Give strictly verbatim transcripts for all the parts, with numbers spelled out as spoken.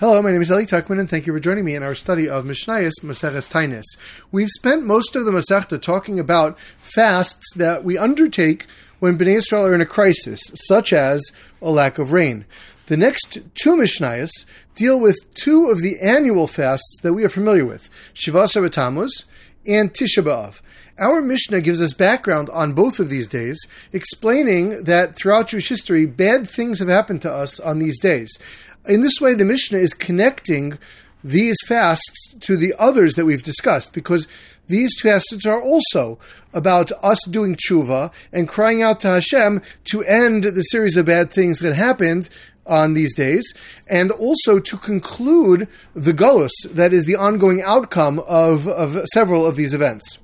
Hello, my name is Eli Tuckman, and thank you for joining me in our study of Mishnayos Maseches Tainis. We've spent most of the Masechta talking about fasts that we undertake when Bnei Yisrael are in a crisis, such as a lack of rain. The next two Mishnayos deal with two of the annual fasts that we are familiar with, Shiva Asar B'Tammuz and Tisha B'Av. Our Mishnah gives us background on both of these days, explaining that throughout Jewish history, bad things have happened to us on these days. In this way, the Mishnah is connecting these fasts to the others that we've discussed, because these fasts are also about us doing tshuva and crying out to Hashem to end the series of bad things that happened on these days, and also to conclude the Golus, that is the ongoing outcome of, of several of these events.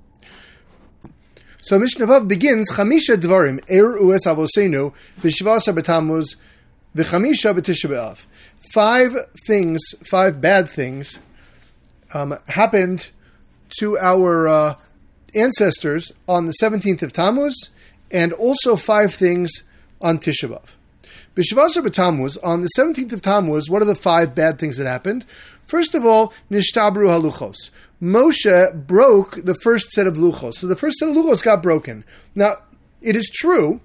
So Mishnah Vav begins, Chamisha Dvarim, Er Ues Avosenu, V'Shiva Asar B'Tammuz, V'Chamisha B'Tisha B'Av. Five things, five bad things, um, happened to our uh, ancestors on the seventeenth of Tammuz, and also five things on Tisha B'Av. B'Shiva Asar B'Tammuz, on the seventeenth of Tammuz, what are the five bad things that happened? First of all, Nishtabru HaLuchos. Moshe broke the first set of luchos. So the first set of luchos got broken. Now, it is true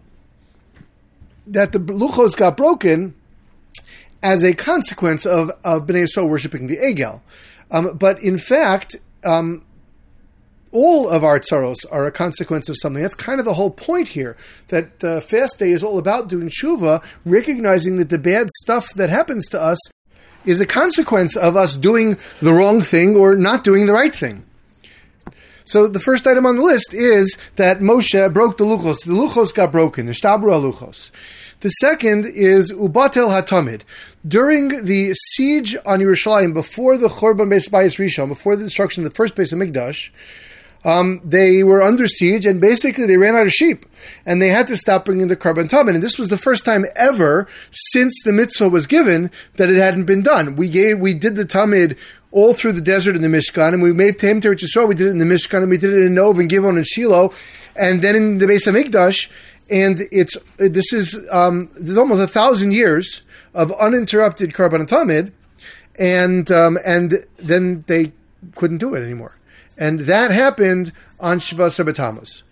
that the luchos got broken as a consequence of, of Bnei Yisrael worshipping the Egel. Um, but in fact, um, all of our tzaros are a consequence of something. That's kind of the whole point here, that the fast day is all about doing tshuva, recognizing that the bad stuff that happens to us is a consequence of us doing the wrong thing or not doing the right thing. So the first item on the list is that Moshe broke the luchos. The luchos got broken. Nishtabru HaLuchos. The second is Ubatel HaTamid. During the siege on Yerushalayim, before the Chorban Beis Bayis Rishon, before the destruction of the first Beis HaMikdash, Um, they were under siege, and basically they ran out of sheep, and they had to stop bringing the Karban Tamid. And this was the first time ever since the mitzvah was given that it hadn't been done. We gave, we did the Tamid all through the desert in the Mishkan, and we made Tehim Teretz Yisrael. We did it in the Mishkan, and we did it in Nov and Givon and Shiloh, and then in the Beis HaMikdash. And it's this is um, there's almost a thousand years of uninterrupted Karban Tamid, and um, and then they couldn't do it anymore. And that happened on Shiva Asar B'Tammuz.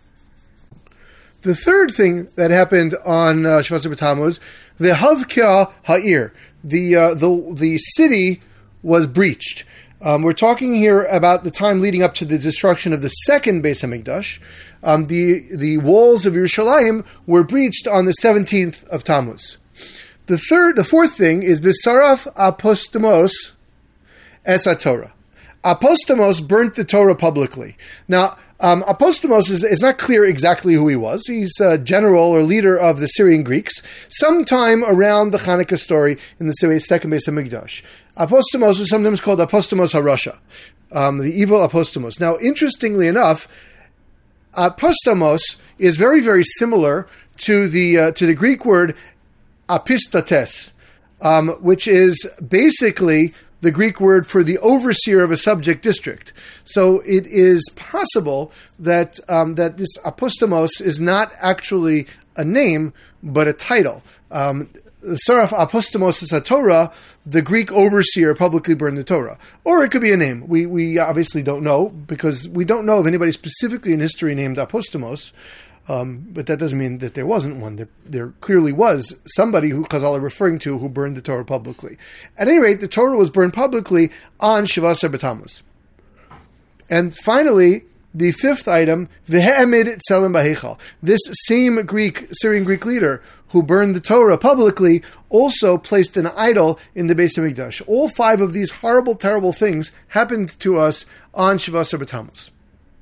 The third thing that happened on uh, Shiva Asar B'Tammuz, the Havkia Ha'ir, the uh, the the city was breached. Um, we're talking here about the time leading up to the destruction of the second Beis HaMikdash. Um, the the walls of Yerushalayim were breached on the seventeenth of Tammuz. The third, the fourth thing is V'Saraf Apostamos Es HaTorah. Apostamos burnt the Torah publicly. Now, um, Apostamos is, is not clear exactly who he was. He's a general or leader of the Syrian Greeks, sometime around the Hanukkah story in the second Beis HaMikdash. Apostamos is sometimes called Apostamos HaRasha, um, the evil Apostamos. Now, interestingly enough, Apostamos is very, very similar to the uh, to the Greek word apistates, um, which is basically the Greek word for the overseer of a subject district. So it is possible that um, that this apostamos is not actually a name, but a title. Um, Saraf apostamos is a Torah, the Greek overseer publicly burned the Torah. Or it could be a name. We we obviously don't know, because we don't know of anybody specifically in history named apostamos. Um, but that doesn't mean that there wasn't one. There, there clearly was somebody who Chazal are referring to who burned the Torah publicly. At any rate, the Torah was burned publicly on Shiva Asar B'Tammuz. And finally, the fifth item, V'he'emid Tzelem B'Heichal. This same Greek, Syrian Greek leader who burned the Torah publicly also placed an idol in the Beis HaMikdash. All five of these horrible, terrible things happened to us on Shiva Asar B'Tammuz.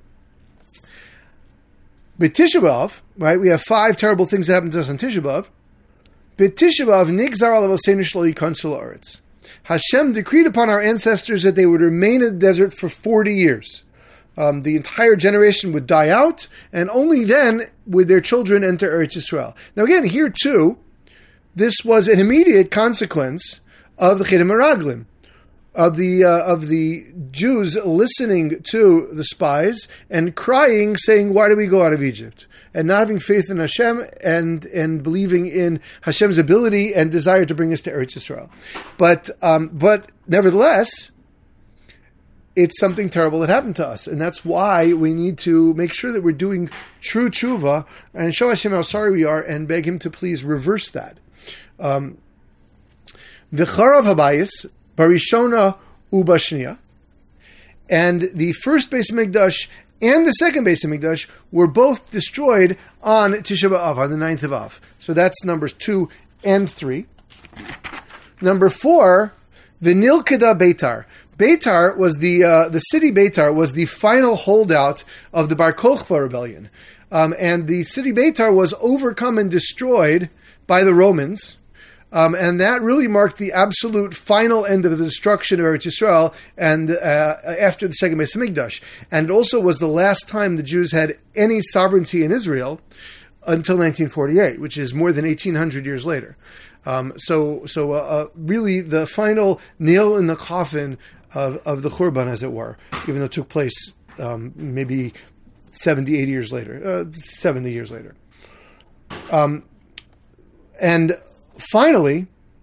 B'Tisha B'Av, right, we have five terrible things that happened to us on Tisha B'Av. B'Tisha B'Av, Nigzar al Avosenu shelo yikansu la'aretz. Hashem decreed upon our ancestors that they would remain in the desert for forty years. Um, the entire generation would die out, and only then would their children enter Eretz Yisrael. Now again, here too, this was an immediate consequence of the Chidei Meraglim, of the uh, of the Jews listening to the spies and crying, saying, "Why do we go out of Egypt?" And not having faith in Hashem and and believing in Hashem's ability and desire to bring us to Eretz Yisrael. But um, but nevertheless, it's something terrible that happened to us, and that's why we need to make sure that we're doing true tshuva and show Hashem how sorry we are and beg Him to please reverse that. Um, V'charav habayis barishona ubashniya, and the first Beis Hamikdash and the second Beis Hamikdash were both destroyed on Tisha B'Av, on the ninth of Av. So that's numbers two and three. Number four, V'nilkeda Beitar. Beitar was the uh, the city. Beitar was the final holdout of the Bar Kokhba rebellion, um, and the city Beitar was overcome and destroyed by the Romans, um, and that really marked the absolute final end of the destruction of Eretz Yisrael. And uh, after the second Beis Hamikdash, and it also was the last time the Jews had any sovereignty in Israel until nineteen forty-eight, which is more than eighteen hundred years later. Um, so, so uh, uh, really, the final nail in the coffin of, of the Churban, as it were, even though it took place um, maybe seventy, eighty years later, uh, seventy years later. Um, and finally,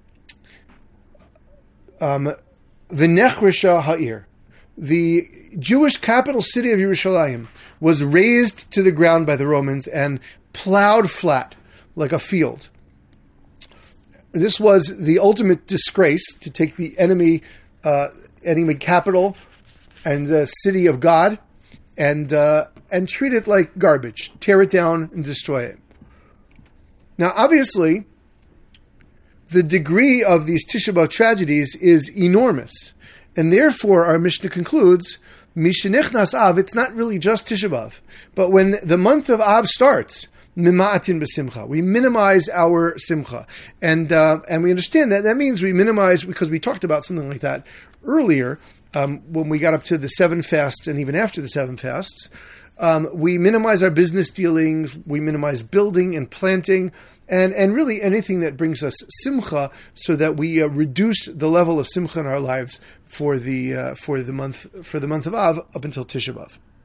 um, the Nechresha Ha'ir, the Jewish capital city of Yerushalayim, was razed to the ground by the Romans and plowed flat like a field. This was the ultimate disgrace, to take the enemy uh, enemy capital and the city of God and uh, and treat it like garbage, tear it down and destroy it. Now, obviously, the degree of these Tisha B'Av tragedies is enormous, and therefore our Mishnah concludes, Mishenichnas Av, it's not really just Tisha B'Av, but when the month of Av starts, Mima'atin b'simcha. We minimize our simcha. And uh, and we understand that that means we minimize, because we talked about something like that earlier, um, when we got up to the seven fasts and even after the seven fasts. Um, we minimize our business dealings, we minimize building and planting, and, and really anything that brings us simcha, so that we uh, reduce the level of simcha in our lives for the uh, for the month for the month of Av up until Tisha B'Av.